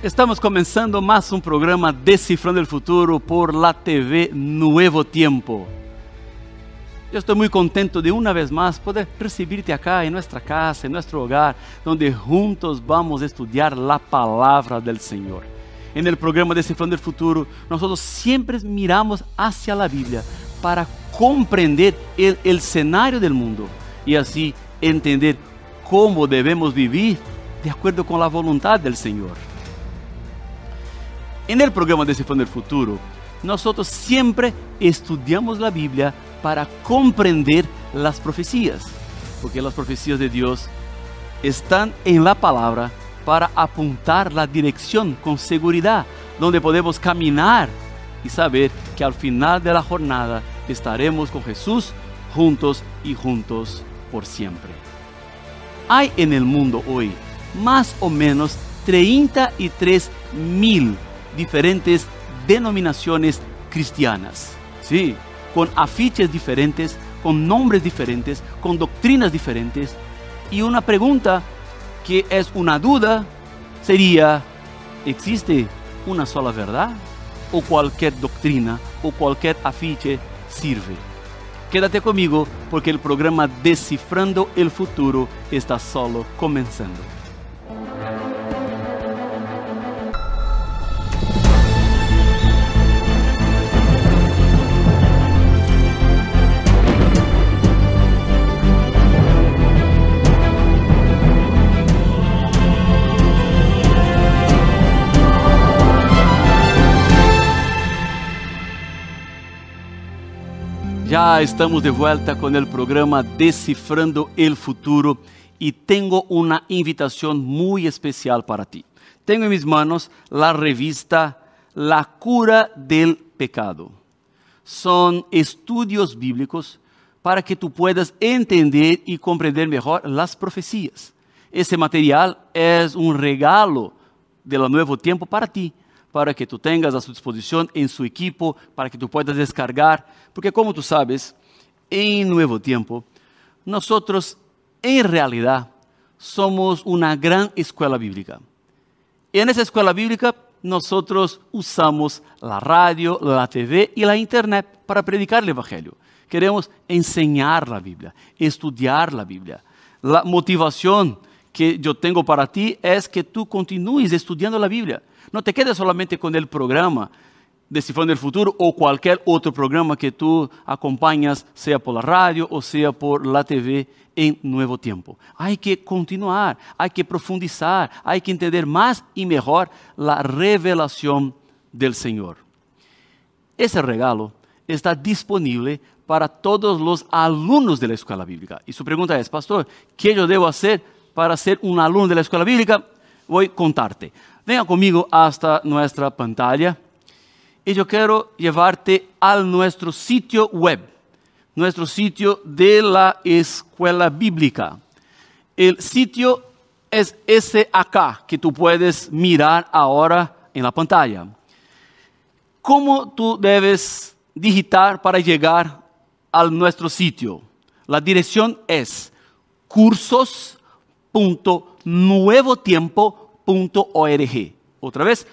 Estamos comenzando más un programa Descifrando el Futuro por la TV Nuevo Tiempo. Yo estoy muy contento de una vez más poder recibirte acá en nuestra casa, en nuestro hogar, donde juntos vamos a estudiar la palabra del Señor. En el programa Descifrando el Futuro, nosotros siempre miramos hacia la Biblia para comprender el escenario del mundo y así entender cómo debemos vivir de acuerdo con la voluntad del Señor. En el programa Descifrando el Futuro, nosotros siempre estudiamos la Biblia para comprender las profecías, porque las profecías de Dios están en la palabra para apuntar la dirección con seguridad, donde podemos caminar y saber que al final de la jornada estaremos con Jesús juntos y juntos por siempre. Hay en el mundo hoy más o menos 33,000 diferentes denominaciones cristianas, sí, con afiches diferentes, con nombres diferentes, con doctrinas diferentes. Y una pregunta que es una duda sería: ¿existe una sola verdad? ¿O cualquier doctrina o cualquier afiche sirve? Quédate conmigo porque el programa Descifrando el Futuro está solo comenzando. Ya estamos de vuelta con el programa Descifrando el Futuro y tengo una invitación muy especial para ti. Tengo en mis manos la revista La Cura del Pecado. Son estudios bíblicos para que tú puedas entender y comprender mejor las profecías. Ese material es un regalo del Nuevo Tiempo para ti, para que tú tengas a su disposición en su equipo, para que tú puedas descargar. Porque como tú sabes, en Nuevo Tiempo, nosotros en realidad somos una gran escuela bíblica. Y en esa escuela bíblica nosotros usamos la radio, la TV y la internet para predicar el Evangelio. Queremos enseñar la Biblia, estudiar la Biblia. La motivación que yo tengo para ti es que tú continúes estudiando la Biblia. No te quedes solamente con el programa Descifrando el Futuro o cualquier otro programa que tú acompañas, sea por la radio o sea por la TV en Nuevo Tiempo. Hay que continuar, hay que profundizar, hay que entender más y mejor la revelación del Señor. Ese regalo está disponible para todos los alumnos de la escuela bíblica. Y su pregunta es: pastor, ¿qué yo debo hacer para ser un alumno de la escuela bíblica? Voy a contarte. Venga conmigo hasta nuestra pantalla y yo quiero llevarte a nuestro sitio web, nuestro sitio de la escuela bíblica. El sitio es ese acá que tú puedes mirar ahora en la pantalla. ¿Cómo tú debes digitar para llegar a nuestro sitio? La dirección es cursos.nuevotiempo.org. Otra vez,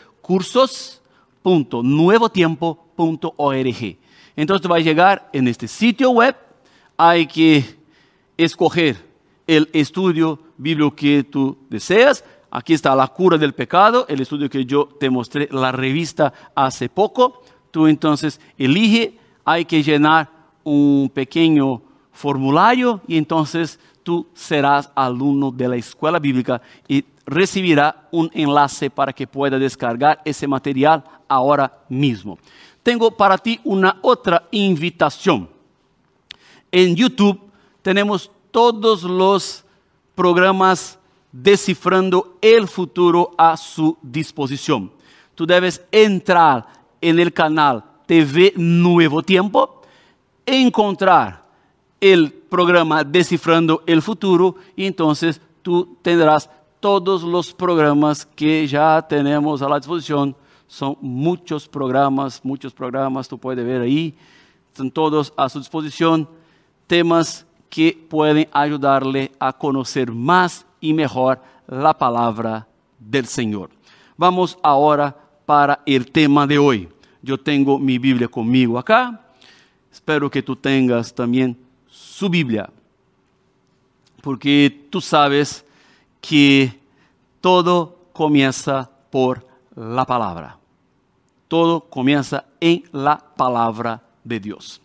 cursos.nuevotiempo.org. Entonces tú vas a llegar en este sitio web. Hay que escoger el estudio bíblico que tú deseas. Aquí está La Cura del Pecado, el estudio que yo te mostré, la revista hace poco. Tú entonces elige, hay que llenar un pequeño formulario y entonces tú serás alumno de la escuela bíblica y recibirá un enlace para que pueda descargar ese material ahora mismo. Tengo para ti una otra invitación. En YouTube tenemos todos los programas Descifrando el Futuro a su disposición. Tú debes entrar en el canal TV Nuevo Tiempo, encontrar el programa Descifrando el Futuro y entonces tú tendrás todos los programas que ya tenemos a la disposición. Son muchos programas, tú puedes ver ahí, están todos a su disposición, temas que pueden ayudarle a conocer más y mejor la palabra del Señor. Vamos ahora para el tema de hoy. Yo tengo mi Biblia conmigo acá. Espero que tú tengas también su Biblia. Porque tú sabes que todo comienza por la palabra. Todo comienza en la palabra de Dios.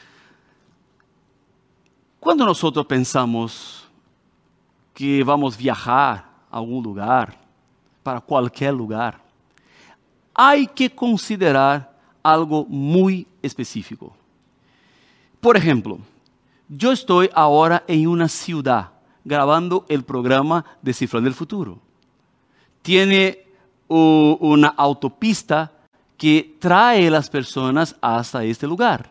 Cuando nosotros pensamos que vamos a viajar a algún lugar, para cualquier lugar, hay que considerar algo muy específico. Por ejemplo, yo estoy ahora en una ciudad grabando el programa Descifrando el Futuro. Tiene una autopista que trae a las personas hasta este lugar.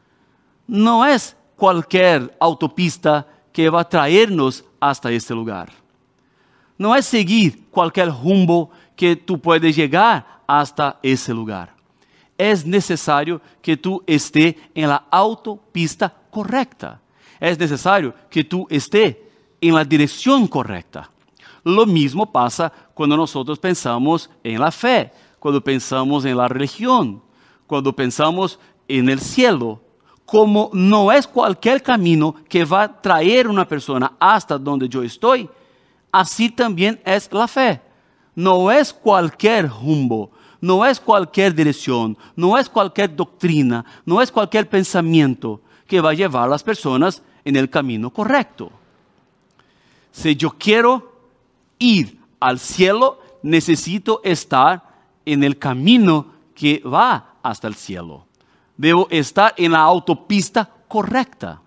No es cualquier autopista que va a traernos hasta este lugar. No es seguir cualquier rumbo que tú puedes llegar hasta ese lugar. Es necesario que tú estés en la autopista correcta. Es necesario que tú estés en la dirección correcta. Lo mismo pasa cuando nosotros pensamos en la fe, cuando pensamos en la religión, cuando pensamos en el cielo. Como no es cualquier camino que va a traer una persona hasta donde yo estoy, así también es la fe. No es cualquier rumbo, no es cualquier dirección, no es cualquier doctrina, no es cualquier pensamiento que va a llevar a las personas en el camino correcto. Si yo quiero ir al cielo, necesito estar en el camino que va hasta el cielo. Debo estar en la autopista correcta.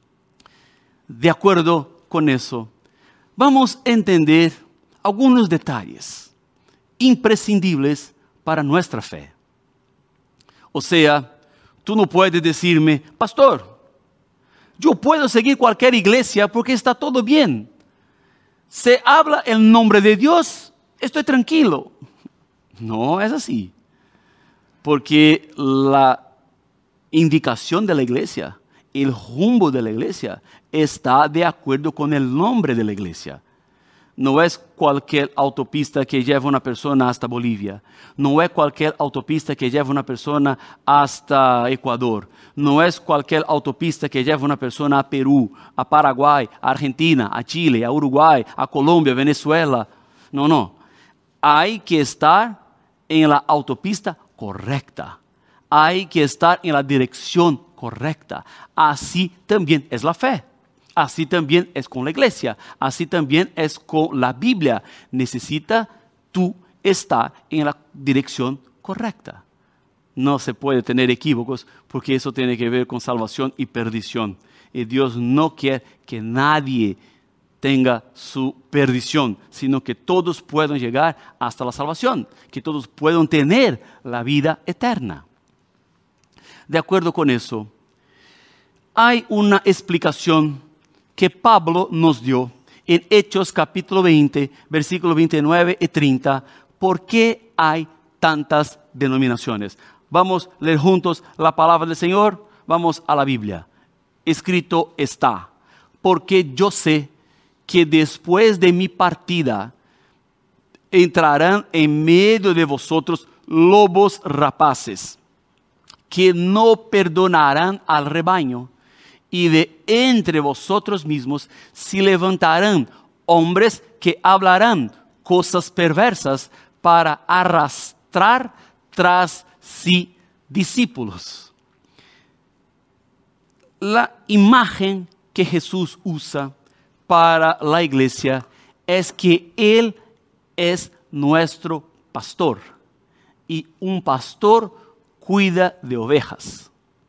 De acuerdo con eso, vamos a entender algunos detalles imprescindibles para nuestra fe. O sea, tú no puedes decirme, pastor, yo puedo seguir cualquier iglesia porque está todo bien. Se habla el nombre de Dios, estoy tranquilo. No es así. Porque la indicación de la iglesia, el rumbo de la iglesia, está de acuerdo con el nombre de la iglesia. No es cualquier autopista que lleva una persona hasta Bolivia. No es cualquier autopista que lleva una persona hasta Ecuador. No es cualquier autopista que lleva una persona a Perú, a Paraguay, a Argentina, a Chile, a Uruguay, a Colombia, Venezuela. No. Hay que estar en la autopista correcta. Hay que estar en la dirección correcta. Así también es la fe. Así también es con la iglesia. Así también es con la Biblia. Necesita tú estar en la dirección correcta. No se puede tener equívocos porque eso tiene que ver con salvación y perdición. Y Dios no quiere que nadie tenga su perdición, sino que todos puedan llegar hasta la salvación, que todos puedan tener la vida eterna. De acuerdo con eso, hay una explicación que Pablo nos dio en Hechos capítulo 20, versículos 29 y 30, ¿por qué hay tantas denominaciones? Vamos a leer juntos la palabra del Señor. Vamos a la Biblia. Escrito está, porque yo sé que después de mi partida entrarán en medio de vosotros lobos rapaces, que no perdonarán al rebaño, y de entre vosotros mismos se levantarán hombres que hablarán cosas perversas para arrastrar tras sí discípulos. La imagen que Jesús usa para la iglesia es que Él es nuestro pastor y un pastor cuida de ovejas.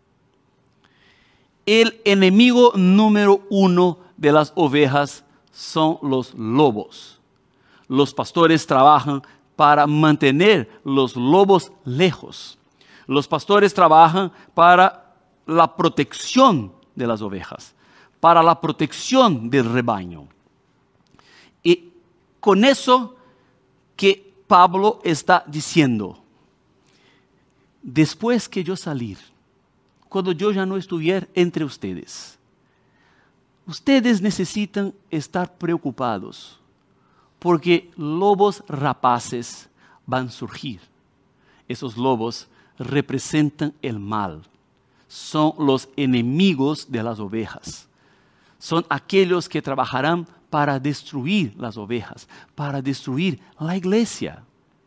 El enemigo número uno de las ovejas son los lobos. Los pastores trabajan para mantener los lobos lejos. Los pastores trabajan para la protección de las ovejas, para la protección del rebaño. Y con eso que Pablo está diciendo, después que yo salir, cuando yo ya no estuviera entre ustedes, ustedes necesitan estar preocupados porque lobos rapaces van a surgir. Esos lobos representan el mal. Son los enemigos de las ovejas. Son aquellos que trabajarán para destruir las ovejas, para destruir la iglesia.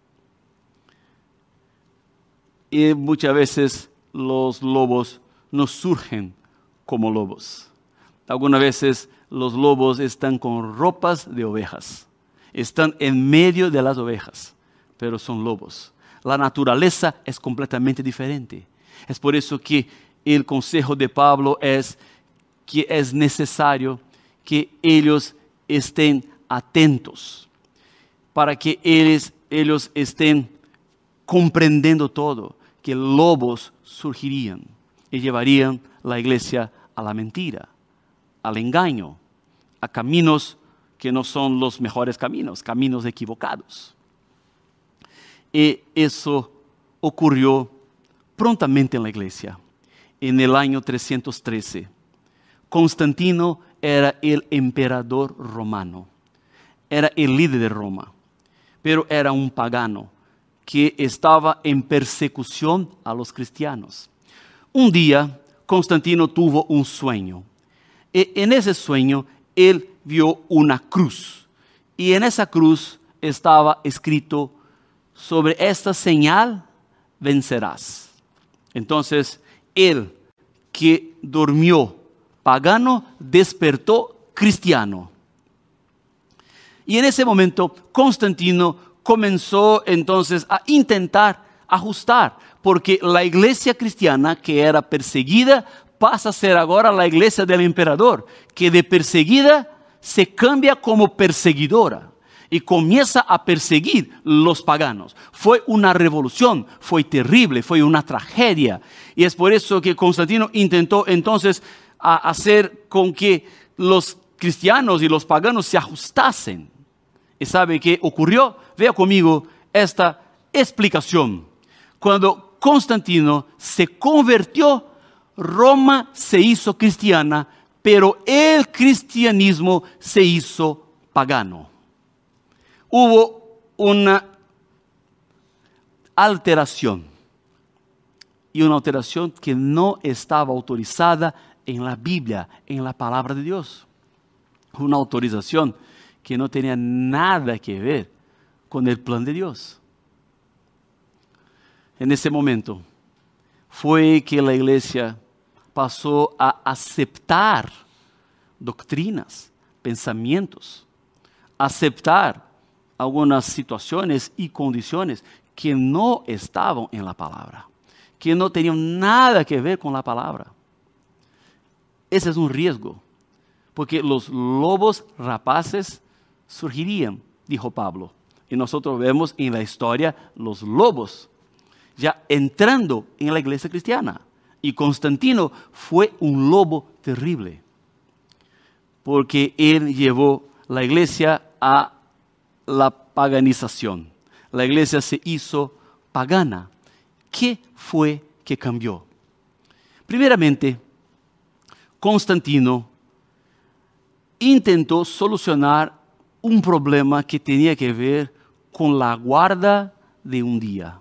Y muchas veces los lobos no surgen como lobos. Algunas veces los lobos están con ropas de ovejas. Están en medio de las ovejas, pero son lobos. La naturaleza es completamente diferente. Es por eso que el consejo de Pablo es que es necesario que ellos estén atentos, para que ellos estén comprendiendo todo, que lobos surgirían y llevarían la iglesia a la mentira, al engaño, a caminos que no son los mejores caminos, caminos equivocados. Y eso ocurrió prontamente en la iglesia. En el año 313, Constantino era el emperador romano, era el líder de Roma, pero era un pagano que estaba en persecución a los cristianos. Un día, Constantino tuvo un sueño. Y en ese sueño, él vio una cruz. Y en esa cruz estaba escrito: sobre esta señal vencerás. Entonces, él que durmió pagano, despertó cristiano. Y en ese momento, Constantino comenzó entonces a intentar ajustar, porque la iglesia cristiana que era perseguida pasa a ser ahora la iglesia del emperador, que de perseguida se cambia como perseguidora y comienza a perseguir los paganos. Fue una revolución, fue terrible, fue una tragedia. Y es por eso que Constantino intentó entonces hacer con que los cristianos y los paganos se ajustasen. ¿Y sabe qué ocurrió? Vea conmigo esta explicación. Cuando Constantino se convirtió, Roma se hizo cristiana, pero el cristianismo se hizo pagano. Hubo una alteración, y una alteración que no estaba autorizada en la Biblia, en la palabra de Dios. Una autorización que no tenía nada que ver con el plan de Dios. En ese momento fue que la iglesia pasó a aceptar doctrinas, pensamientos, aceptar algunas situaciones y condiciones que no estaban en la palabra, que no tenían nada que ver con la palabra. Ese es un riesgo, porque los lobos rapaces surgirían, dijo Pablo. Y nosotros vemos en la historia los lobos ya entrando en la iglesia cristiana. Y Constantino fue un lobo terrible, porque él llevó la iglesia a la paganización. La iglesia se hizo pagana. ¿Qué fue que cambió? Primeramente, Constantino intentó solucionar un problema que tenía que ver con la guarda de un día.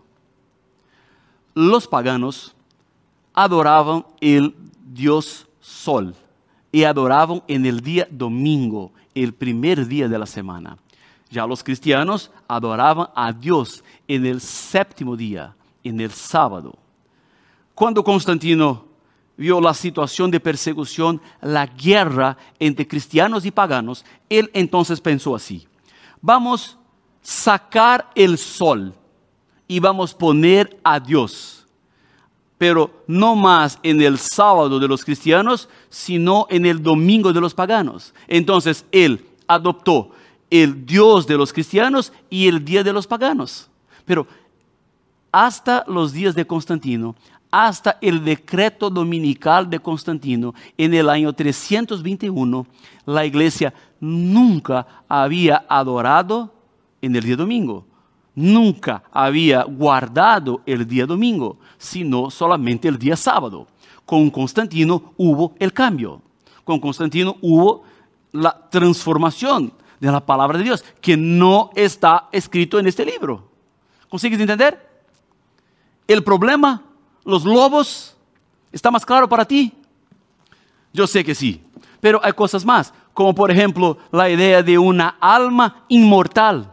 Los paganos adoraban el dios Sol y adoraban en el día domingo, el primer día de la semana. Ya los cristianos adoraban a Dios en el séptimo día, en el sábado. Cuando Constantino vio la situación de persecución, la guerra entre cristianos y paganos, él entonces pensó así: vamos a sacar el sol y vamos a poner a Dios, pero no más en el sábado de los cristianos, sino en el domingo de los paganos. Entonces él adoptó el Dios de los cristianos y el día de los paganos. Pero hasta los días de Constantino, hasta el decreto dominical de Constantino, en el año 321, la iglesia nunca había adorado en el día domingo. Nunca había guardado el día domingo, sino solamente el día sábado. Con Constantino hubo el cambio. Con Constantino hubo la transformación de la palabra de Dios, que no está escrito en este libro. ¿Consigues entender? El problema, los lobos, ¿está más claro para ti? Yo sé que sí, pero hay cosas más, como por ejemplo la idea de una alma inmortal.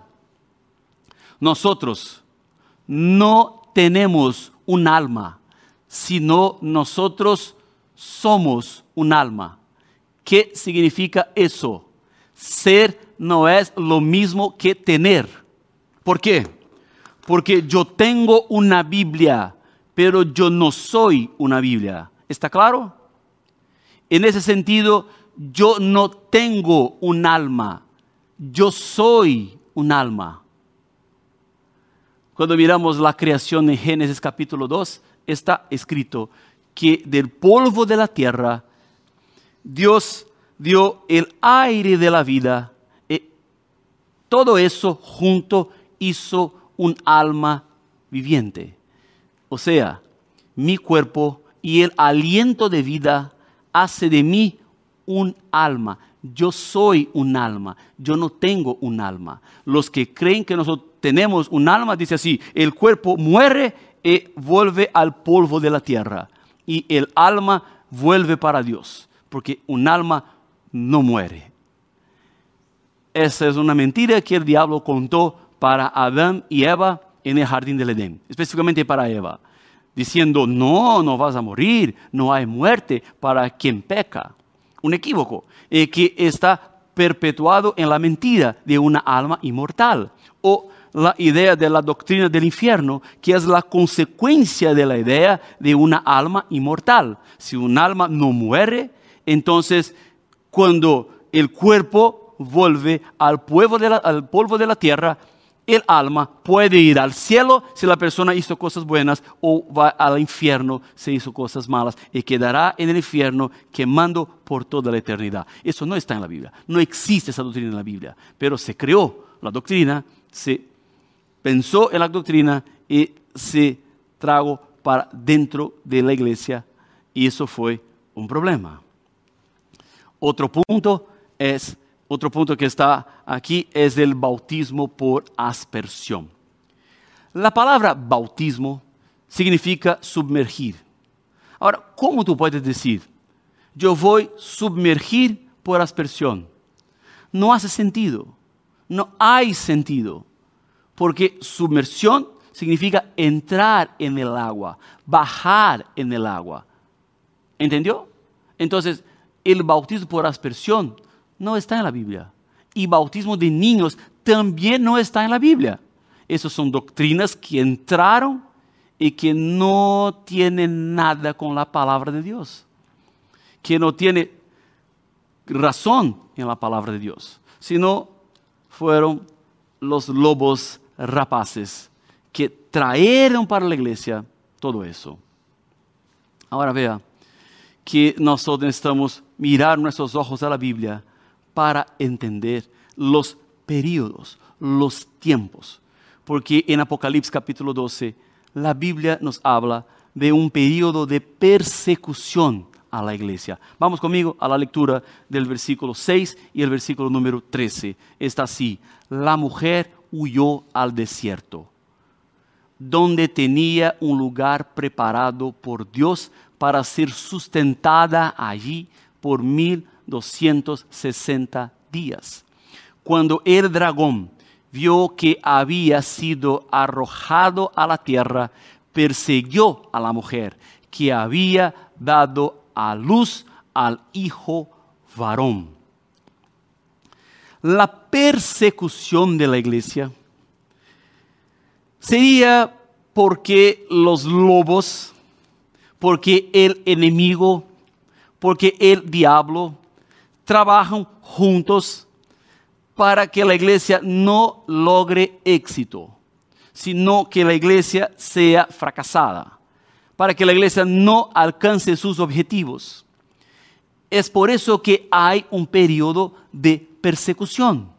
Nosotros no tenemos un alma, sino nosotros somos un alma. ¿Qué significa eso? Ser no es lo mismo que tener. ¿Por qué? Porque yo tengo una Biblia, pero yo no soy una Biblia. ¿Está claro? En ese sentido, yo no tengo un alma, yo soy un alma. Cuando miramos la creación en Génesis capítulo 2, está escrito que del polvo de la tierra, Dios dio el aire de la vida. Todo eso junto hizo un alma viviente. O sea, mi cuerpo y el aliento de vida hace de mí un alma. Yo soy un alma, yo no tengo un alma. Los que creen que nosotros tenemos un alma, dice así, el cuerpo muere y vuelve al polvo de la tierra. Y el alma vuelve para Dios, porque un alma no muere. Esa es una mentira que el diablo contó para Adán y Eva en el jardín del Edén, específicamente para Eva, diciendo, no vas a morir, no hay muerte para quien peca. Un equívoco que está perpetuado en la mentira de una alma inmortal, o la idea de la doctrina del infierno, que es la consecuencia de la idea de una alma inmortal. Si un alma no muere, entonces cuando el cuerpo vuelve al polvo de la tierra, el alma puede ir al cielo si la persona hizo cosas buenas, o va al infierno si hizo cosas malas, y quedará en el infierno quemando por toda la eternidad. Eso no está en la Biblia, no existe esa doctrina en la Biblia, pero se creó la doctrina, se pensó en la doctrina y se tragó para dentro de la iglesia, y eso fue un problema. Otro punto que está aquí es el bautismo por aspersión. La palabra bautismo significa sumergir. Ahora, ¿cómo tú puedes decir, yo voy a sumergir por aspersión? No hace sentido, no hay sentido, porque sumersión significa entrar en el agua, bajar en el agua. ¿Entendió? Entonces, el bautismo por aspersión no está en la Biblia. Y bautismo de niños también no está en la Biblia. Esas son doctrinas que entraron y que no tienen nada con la palabra de Dios. Que no tiene razón en la palabra de Dios. Sino fueron los lobos rapaces que trajeron para la iglesia todo eso. Ahora vea que nosotros necesitamos mirar nuestros ojos a la Biblia para entender los periodos, los tiempos. Porque en Apocalipsis capítulo 12, la Biblia nos habla de un periodo de persecución a la iglesia. Vamos conmigo a la lectura del versículo 6 y el versículo número 13. Está así: la mujer huyó al desierto, donde tenía un lugar preparado por Dios para ser sustentada allí por 1260 días. Cuando el dragón vio que había sido arrojado a la tierra, persiguió a la mujer que había dado a luz al hijo varón. La persecución de la iglesia sería porque los lobos, porque el enemigo, porque el diablo trabajan juntos para que la iglesia no logre éxito, sino que la iglesia sea fracasada, para que la iglesia no alcance sus objetivos. Es por eso que hay un periodo de persecución.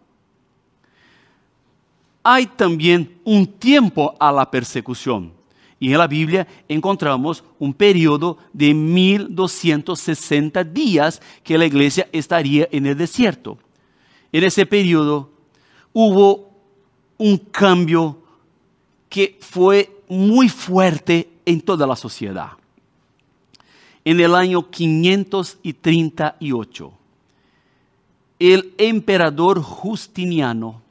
Hay también un tiempo a la persecución. Y en la Biblia encontramos un periodo de 1260 días que la iglesia estaría en el desierto. En ese periodo hubo un cambio que fue muy fuerte en toda la sociedad. En el año 538, el emperador Justiniano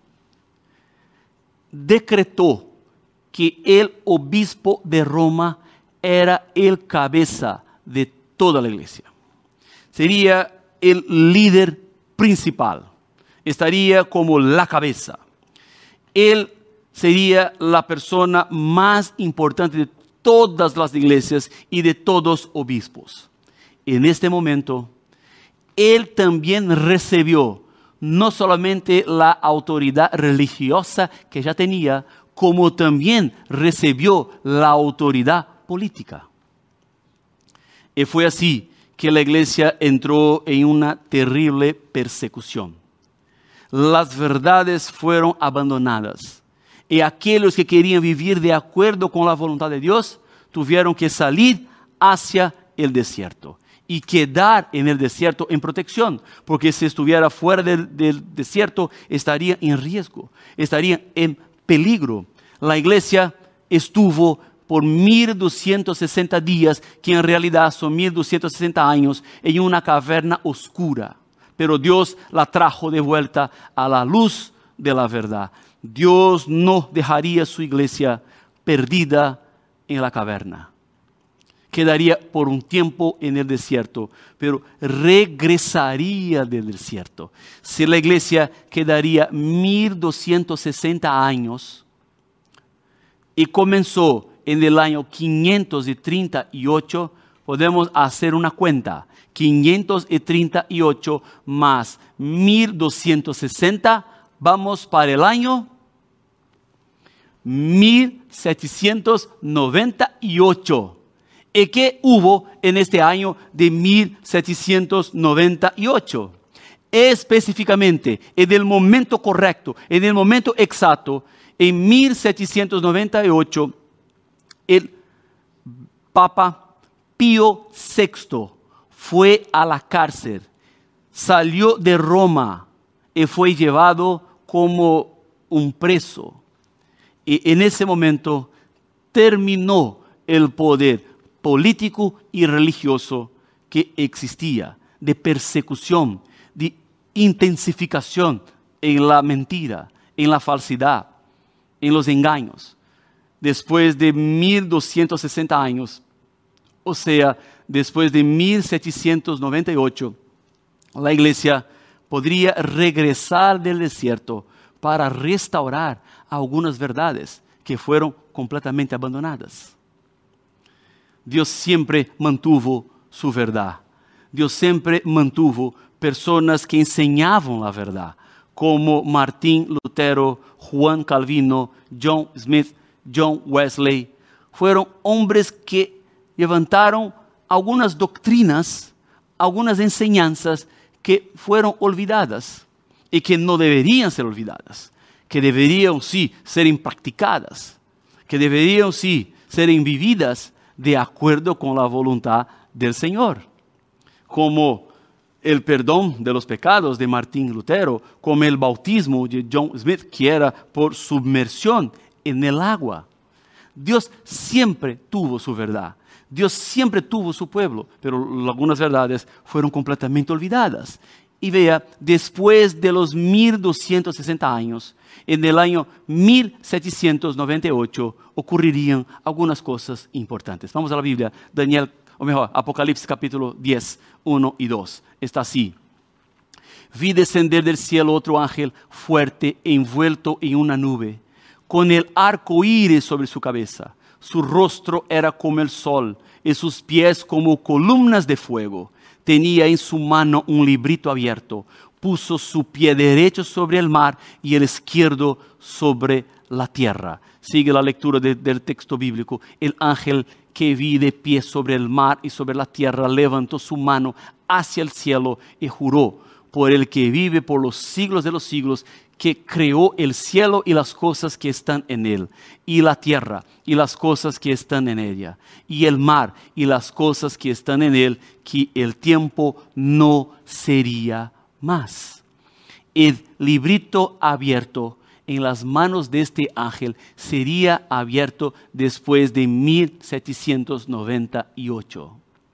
decretó que el obispo de Roma era el cabeza de toda la iglesia. Sería el líder principal. Estaría como la cabeza. Él sería la persona más importante de todas las iglesias y de todos los obispos. En este momento, él también recibió no solamente la autoridad religiosa que ya tenía, como también recibió la autoridad política. Y fue así que la iglesia entró en una terrible persecución. Las verdades fueron abandonadas. Y aquellos que querían vivir de acuerdo con la voluntad de Dios, tuvieron que salir hacia el desierto y quedar en el desierto en protección, porque si estuviera fuera del desierto, estaría en riesgo, estaría en peligro. La iglesia estuvo por 1260 días, que en realidad son 1260 años, en una caverna oscura. Pero Dios la trajo de vuelta a la luz de la verdad. Dios no dejaría su iglesia perdida en la caverna. Quedaría por un tiempo en el desierto, pero regresaría del desierto. Si la iglesia quedaría 1260 años y comenzó en el año 538, podemos hacer una cuenta. 538 más 1260, vamos para el año 1798. ¿Y qué hubo en este año de 1798? Específicamente, en el momento correcto, en el momento exacto, en 1798, el Papa Pío VI fue a la cárcel, salió de Roma y fue llevado como un preso. Y en ese momento terminó el poder político y religioso que existía, de persecución, de intensificación en la mentira, en la falsedad, en los engaños. Después de 1260 años, o sea, después de 1798, la iglesia podría regresar del desierto para restaurar algunas verdades que fueron completamente abandonadas. Dios siempre mantuvo su verdad. Dios siempre mantuvo personas que enseñaban la verdad, como Martín Lutero, Juan Calvino, John Smith, John Wesley. Fueron hombres que levantaron algunas doctrinas, algunas enseñanzas que fueron olvidadas y que no deberían ser olvidadas, que deberían sí ser practicadas, que deberían sí ser vividas de acuerdo con la voluntad del Señor, como el perdón de los pecados de Martín Lutero, como el bautismo de John Smith, que era por submersión en el agua. Dios siempre tuvo su verdad. Dios siempre tuvo su pueblo, pero algunas verdades fueron completamente olvidadas. Y vea, después de los 1260 años, en el año 1798, ocurrirían algunas cosas importantes. Vamos a la Biblia, Daniel, o mejor, Apocalipsis capítulo 10, 1 y 2. Está así. Vi descender del cielo otro ángel fuerte, envuelto en una nube, con el arco iris sobre su cabeza. Su rostro era como el sol y sus pies como columnas de fuego. Tenía en su mano un librito abierto. Puso su pie derecho sobre el mar y el izquierdo sobre la tierra. Sigue la lectura del texto bíblico. El ángel que vi de pie sobre el mar y sobre la tierra levantó su mano hacia el cielo y juró por el que vive por los siglos de los siglos, que creó el cielo y las cosas que están en él, y la tierra y las cosas que están en ella, y el mar y las cosas que están en él, que el tiempo no sería más. El librito abierto en las manos de este ángel sería abierto después de 1798.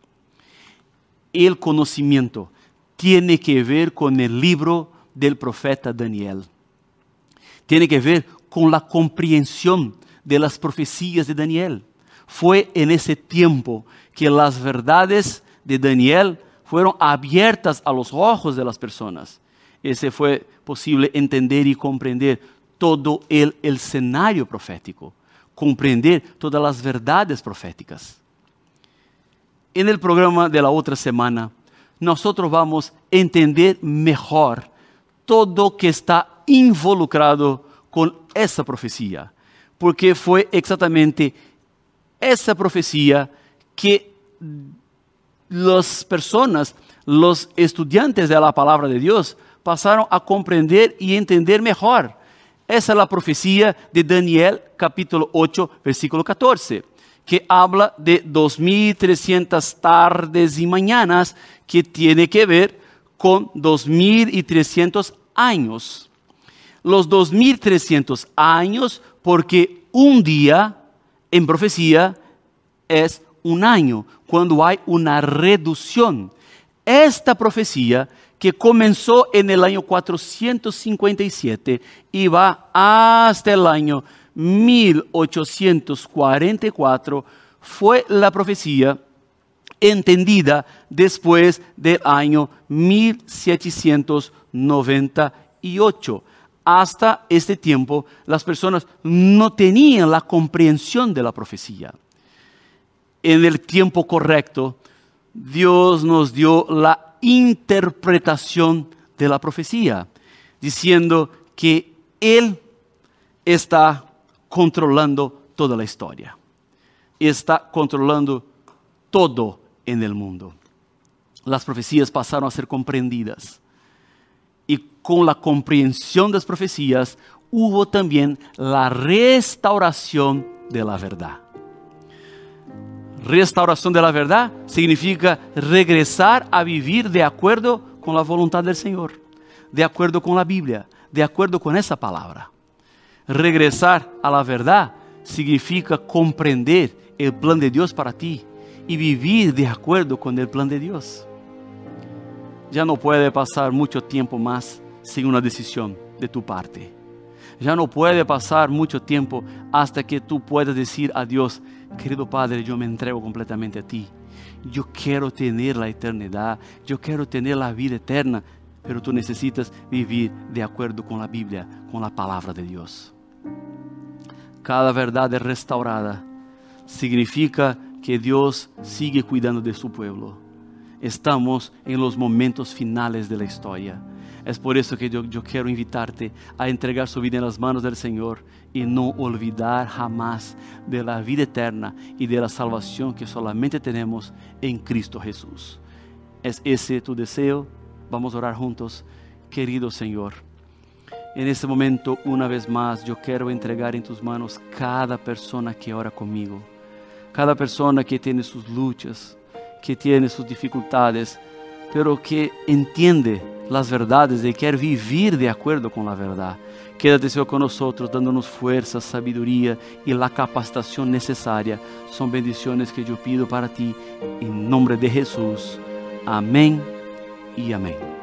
El conocimiento tiene que ver con el libro del profeta Daniel. Tiene que ver con la comprensión de las profecías de Daniel. Fue en ese tiempo que las verdades de Daniel fueron abiertas a los ojos de las personas. Ese fue posible entender y comprender todo el escenario profético, comprender todas las verdades proféticas. En el programa de la otra semana, nosotros vamos a entender mejor todo que está involucrado con esa profecía, porque fue exactamente esa profecía que las personas, los estudiantes de la palabra de Dios, pasaron a comprender y entender mejor. Esa es la profecía de Daniel, capítulo 8, versículo 14, que habla de 2300 tardes y mañanas, que tiene que ver con 2300 años. Los 2300 años, porque un día en profecía es un año, cuando hay una reducción. Esta profecía, que comenzó en el año 457 y va hasta el año 1844, fue la profecía entendida después del año 1798. Hasta este tiempo, las personas no tenían la comprensión de la profecía. En el tiempo correcto, Dios nos dio la interpretación de la profecía, diciendo que Él está controlando toda la historia. Está controlando todo en el mundo. Las profecías pasaron a ser comprendidas. Y con la comprensión de las profecías, hubo también la restauración de la verdad. Restauración de la verdad significa regresar a vivir de acuerdo con la voluntad del Señor, de acuerdo con la Biblia, de acuerdo con esa palabra. Regresar a la verdad significa comprender el plan de Dios para ti y vivir de acuerdo con el plan de Dios. Ya no puede pasar mucho tiempo más sin una decisión de tu parte. Ya no puede pasar mucho tiempo hasta que tú puedas decir a Dios: querido Padre, yo me entrego completamente a ti. Yo quiero tener la eternidad, yo quiero tener la vida eterna, pero tú necesitas vivir de acuerdo con la Biblia, con la palabra de Dios. Cada verdad restaurada significa que Dios sigue cuidando de su pueblo. Estamos en los momentos finales de la historia. Es por eso que yo quiero invitarte a entregar su vida en las manos del Señor y no olvidar jamás de la vida eterna y de la salvación que solamente tenemos en Cristo Jesús. ¿Es ese tu deseo? Vamos a orar juntos. Querido Señor, en este momento, una vez más, yo quiero entregar en tus manos cada persona que ora conmigo, cada persona que tiene sus luchas, que tiene sus dificultades, pero que entiende las verdades y quiere vivir de acuerdo con la verdad. Quédate, Señor, con nosotros, dándonos fuerza, sabiduría y la capacitación necesaria. Son bendiciones que yo pido para ti, en nombre de Jesús. Amén y amén.